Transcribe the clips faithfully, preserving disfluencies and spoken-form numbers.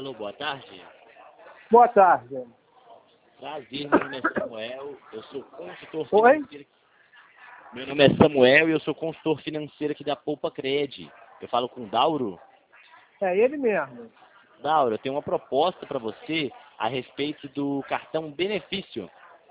Alô, boa tarde. Boa tarde. Prazer, meu nome é Samuel, eu sou consultor Oi? financeiro. Meu nome é Samuel e eu sou consultor financeiro aqui da Poupa Cred. Eu falo com o Dauro. É ele mesmo. Dauro, eu tenho uma proposta para você a respeito do cartão benefício.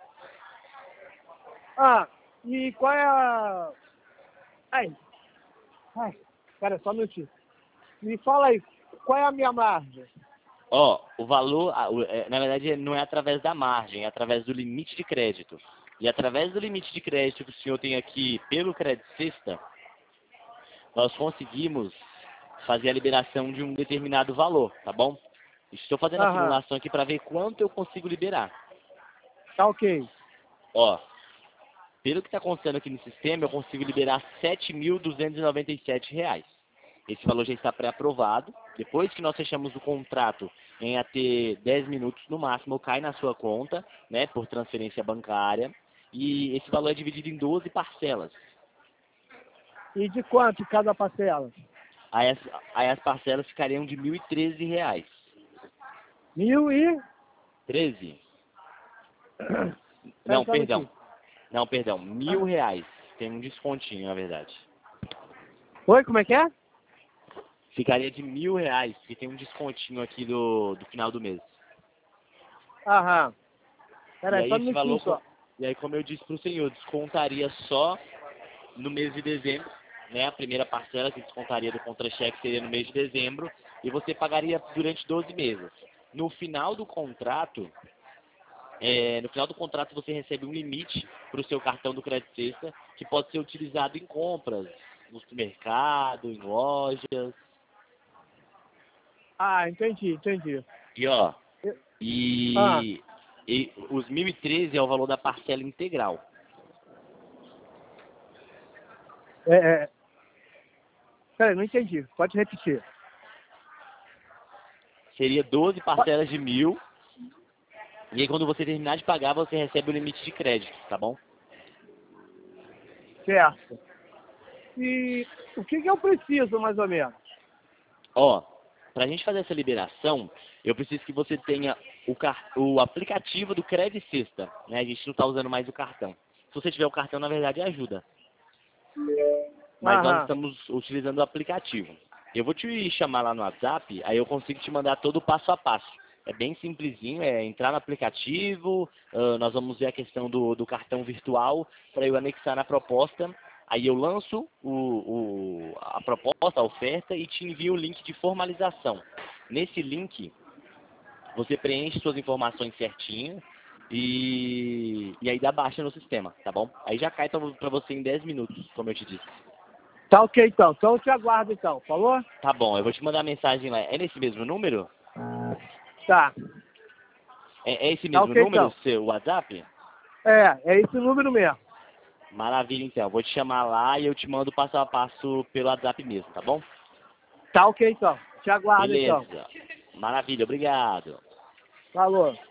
Ah, e qual é a... Ai, ai, espera só um minutinho. Me fala aí, qual é a minha margem? Ó, o valor, a- o- é, na verdade, não é através da margem, é através do limite de crédito. E através do limite de crédito que o senhor tem aqui pelo Credit Sexta, nós conseguimos fazer a liberação de um determinado valor, tá bom? Estou fazendo a Aham, simulação aqui para ver quanto eu consigo liberar. tá ok. Ó, pelo que está acontecendo aqui no sistema, eu consigo liberar sete mil duzentos e noventa e sete reais. Esse valor já está pré-aprovado. Depois que nós fechamos o contrato em até dez minutos no máximo, cai na sua conta, né, por transferência bancária. E esse valor é dividido em doze parcelas. E de quanto cada parcela? Aí as, aí as parcelas ficariam de mil e treze reais. Mil e... treze? Espera Não, só um perdão. minutinho. Não, perdão. Mil reais. Tem um descontinho, na verdade. Oi, como é que é? Ficaria de mil reais, que tem um descontinho aqui do, do final do mês. Aham. E Espera aí, aí só um esse minutinho valor, co- só. e aí como eu disse para o senhor, descontaria só no mês de dezembro, né? A primeira parcela que descontaria do contra-cheque seria no mês de dezembro, e você pagaria durante doze meses. No final do contrato, é, no final do contrato você recebe um limite para o seu cartão do Credit Sexta, que pode ser utilizado em compras, no supermercado, em lojas. Ah, entendi, entendi. E ó, Eu- Ah, e, e os mil e treze é o valor da parcela integral. é, é... Espera aí, não entendi. Pode repetir. Seria doze Pa- parcelas de mil. E aí quando você terminar de pagar, você recebe o limite de crédito, tá bom? Certo. E o que que eu preciso, mais ou menos? Ó, pra gente fazer essa liberação, eu preciso que você tenha o, car... o aplicativo do Credit Sexta, né? A gente não tá usando mais o cartão. Se você tiver o cartão, na verdade, ajuda. Mas nós Aham. estamos utilizando o aplicativo. Eu vou te chamar lá no WhatsApp, aí eu consigo te mandar todo o passo a passo. É bem simplesinho, é entrar no aplicativo, ah, nós vamos ver a questão do, do cartão virtual para eu anexar na proposta. Aí eu lanço o, o- a proposta, a oferta e te envio o link de formalização. Nesse link, você preenche suas informações certinho e, e aí dá baixa no sistema, tá bom? Aí já cai para você em dez minutos, como eu te disse. Tá ok, então. Então eu te aguardo, então. Falou? Tá bom, eu vou te mandar mensagem lá. É nesse mesmo número? Tá. É, é esse Tá mesmo ok, número, então. seu WhatsApp? É, é esse número mesmo. Maravilha, então. Vou te chamar lá e eu te mando passo a passo pelo WhatsApp mesmo, tá bom? Tá ok, então. Te aguardo, então. Beleza. Maravilha, obrigado. Falou.